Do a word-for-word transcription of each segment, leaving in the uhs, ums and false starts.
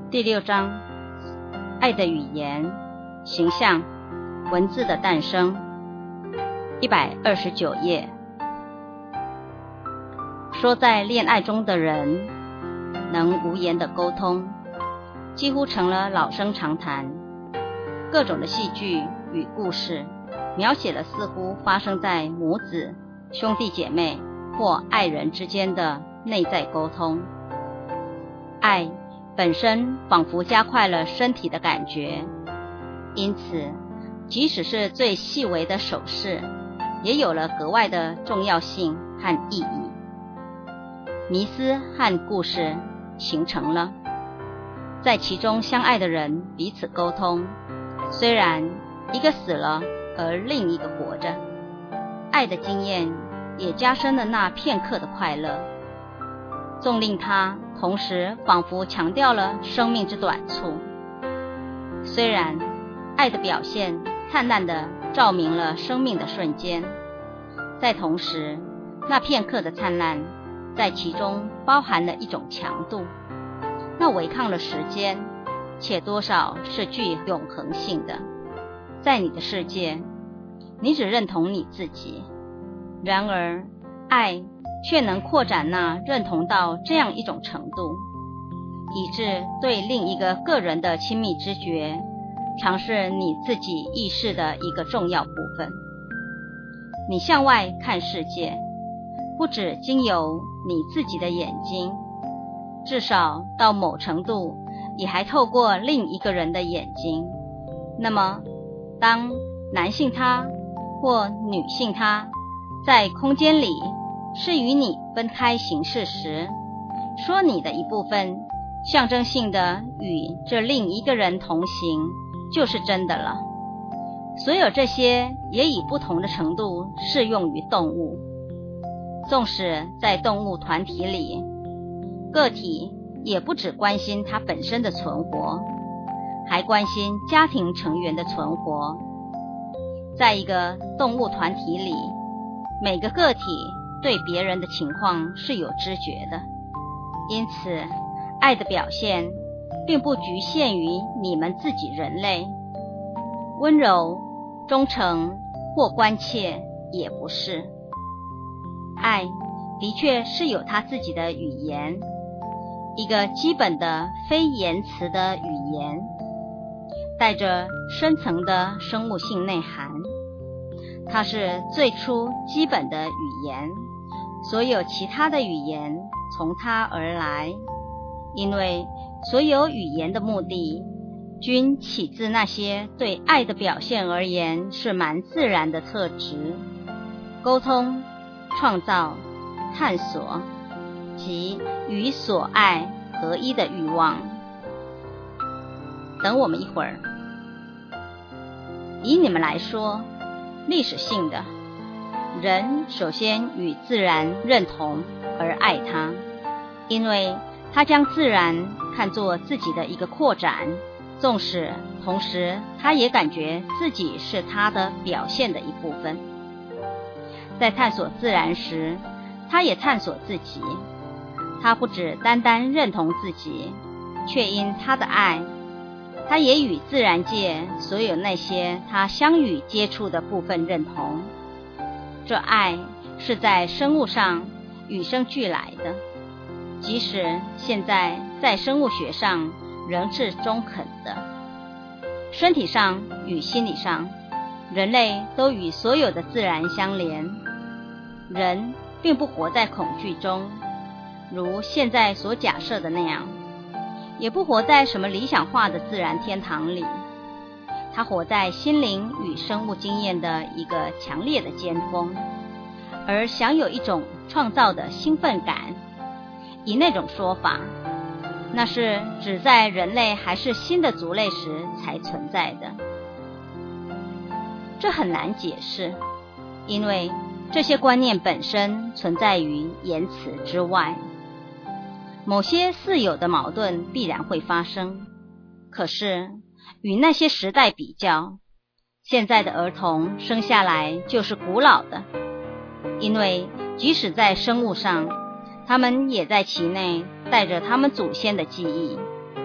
第六章，爱的语言、形象、文字的诞生。一百二十九页。说在恋爱中的人能无言的沟通，几乎成了老生常谈。各种的戏剧与故事，描写了似乎发生在母子、兄弟姐妹或爱人之间的内在沟通。爱本身仿佛加快了身体的感觉，因此即使是最细微的手势，也有了格外的重要性和意义。迷思和故事形成了，在其中相爱的人彼此沟通，虽然一个死了而另一个活着，爱的经验也加深了那片刻的快乐，纵令它同时仿佛强调了生命之短促。虽然爱的表现灿烂地照明了生命的瞬间，在同时那片刻的灿烂在其中包含了一种强度，那违抗了时间，且多少是具永恒性的。在你的世界，你只认同你自己，然而爱却能扩展那认同到这样一种程度，以致对另一个个人的亲密知觉常是你自己意识的一个重要部分。你向外看世界，不只经由你自己的眼睛，至少到某程度也还透过另一个人的眼睛。那么当男性他或女性他在空间里是与你分开行事时，说你的一部分象征性的与这另一个人同行，就是真的了。所有这些也以不同的程度适用于动物。纵使在动物团体里，个体也不只关心它本身的存活，还关心家庭成员的存活。在一个动物团体里，每个个体对别人的情况是有知觉的，因此爱的表现并不局限于你们自己人类。温柔、忠诚或关切也不是。爱的确是有它自己的语言，一个基本的非言辞的语言，带着深层的生物性内涵。它是最初基本的语言，所有其他的语言从它而来，因为所有语言的目的均起自那些对爱的表现而言是蛮自然的特质：沟通、创造、探索及与所爱合一的欲望。等我们一会儿。以你们来说，历史性的人首先与自然认同而爱它，因为他将自然看作自己的一个扩展，纵使同时他也感觉自己是他的表现的一部分。在探索自然时，他也探索自己。他不只单单认同自己，却因他的爱，他也与自然界所有那些他相与接触的部分认同。这爱是在生物上与生俱来的，即使现在在生物学上仍是中肯的。身体上与心理上，人类都与所有的自然相连。人并不活在恐惧中，如现在所假设的那样，也不活在什么理想化的自然天堂里。他活在心灵与生物经验的一个强烈的尖峰，而享有一种创造的兴奋感。以那种说法，那是只在人类还是新的族类时才存在的。这很难解释，因为这些观念本身存在于言辞之外。某些似有的矛盾必然会发生，可是与那些时代比较，现在的儿童生下来就是古老的，因为即使在生物上，他们也在其内带着他们祖先的记忆。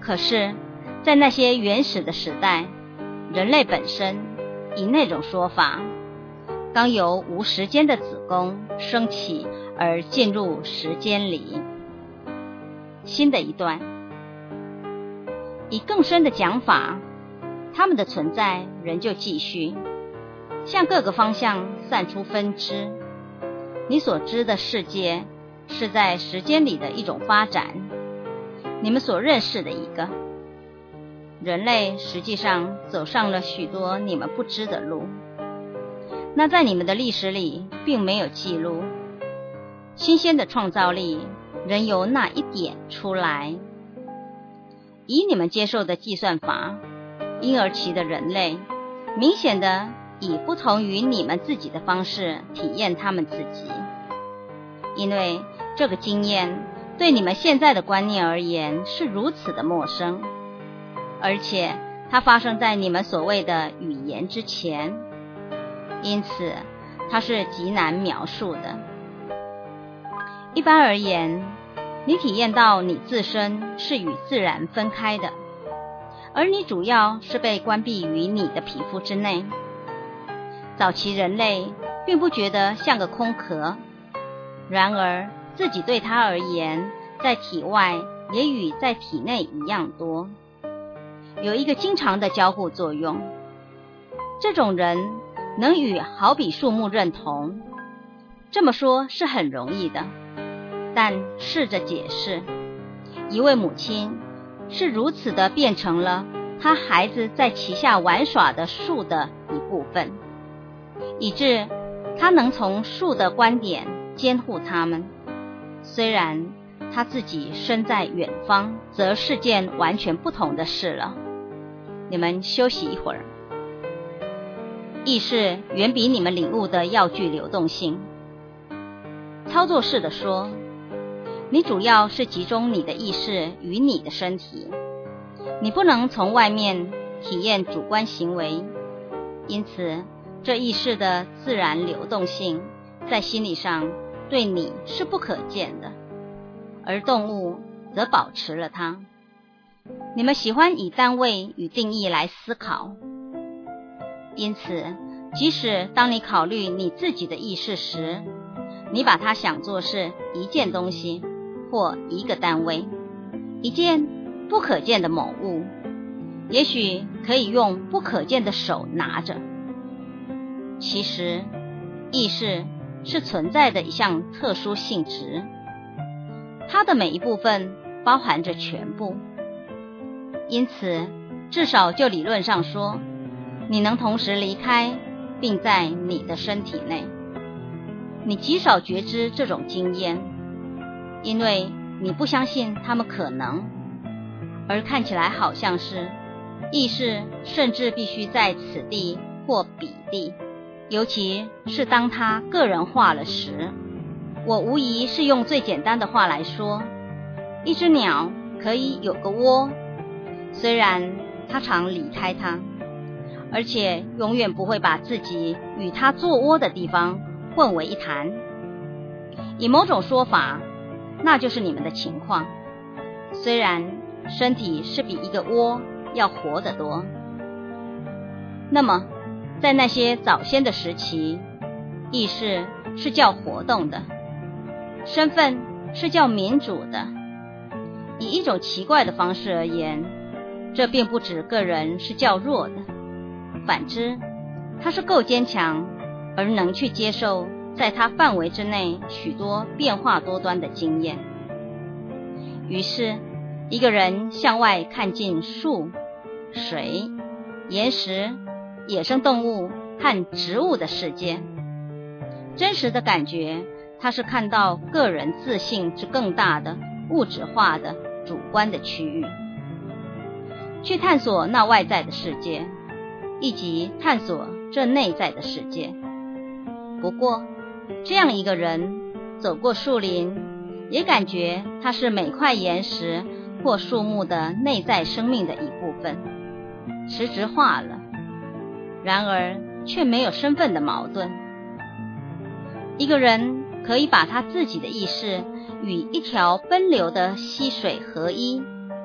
可是，在那些原始的时代，人类本身以那种说法，刚由无时间的子宫升起而进入时间里。新的一段，以更深的讲法，它们的存在仍旧继续，向各个方向散出分支。你所知的世界是在时间里的一种发展，你们所认识的一个人类实际上走上了许多你们不知的路，那在你们的历史里并没有记录。新鲜的创造力仍由那一点出来。以你们接受的计算法，婴儿期的人类明显的以不同于你们自己的方式体验他们自己，因为这个经验对你们现在的观念而言是如此的陌生，而且它发生在你们所谓的语言之前，因此它是极难描述的。一般而言，你体验到你自身是与自然分开的，而你主要是被关闭于你的皮肤之内。早期人类并不觉得像个空壳，然而自己对他而言，在体外也与在体内一样多，有一个经常的交互作用。这种人能与好比树木认同，这么说是很容易的，但试着解释，一位母亲是如此的变成了她孩子在旗下玩耍的树的一部分，以致她能从树的观点监护他们。虽然她自己身在远方，则是件完全不同的事了。你们休息一会儿。意识远比你们领悟的要具流动性。操作式的说，你主要是集中你的意识与你的身体，你不能从外面体验主观行为，因此这意识的自然流动性在心理上对你是不可见的，而动物则保持了它。你们喜欢以单位与定义来思考，因此即使当你考虑你自己的意识时，你把它想作是一件东西或一个单位，一件不可见的某物，也许可以用不可见的手拿着。其实意识是存在的一项特殊性质，它的每一部分包含着全部，因此至少就理论上说，你能同时离开并在你的身体内。你极少觉知这种经验，因为你不相信它们可能，而看起来好像是意识甚至必须在此地或彼地，尤其是当它个人化了时。我无疑是用最简单的话来说，一只鸟可以有个窝，虽然它常离开它，而且永远不会把自己与它做窝的地方混为一谈。以某种说法，那就是你们的情况，虽然身体是比一个窝要活得多。那么在那些早先的时期，意识是叫活动的，身份是叫民主的。以一种奇怪的方式而言，这并不指个人是较弱的，反之，他是够坚强而能去接受在他范围之内许多变化多端的经验。于是一个人向外看进树、水、岩石、野生动物和植物的世界，真实的感觉他是看到个人自性之更大的物质化的主观的区域，去探索那外在的世界，以及探索这内在的世界。不过这样一个人走过树林，也感觉它是每块岩石或树木的内在生命的一部分，实质化了，然而却没有身份的矛盾。一个人可以把他自己的意识与一条奔流的溪水合一，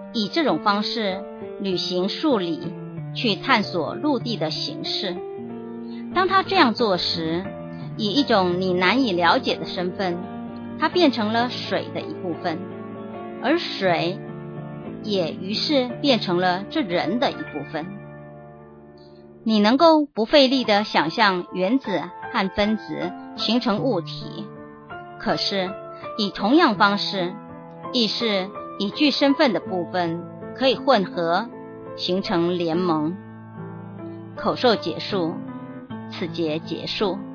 以这种方式履行数理，去探索陆地的形式。当他这样做时，以一种你难以了解的身份，他变成了水的一部分，而水也于是变成了这人的一部分。你能够不费力地想象原子和分子形成物体，可是以同样方式，亦是以具身份的部分可以混合形成联盟。口授结束，此节结束。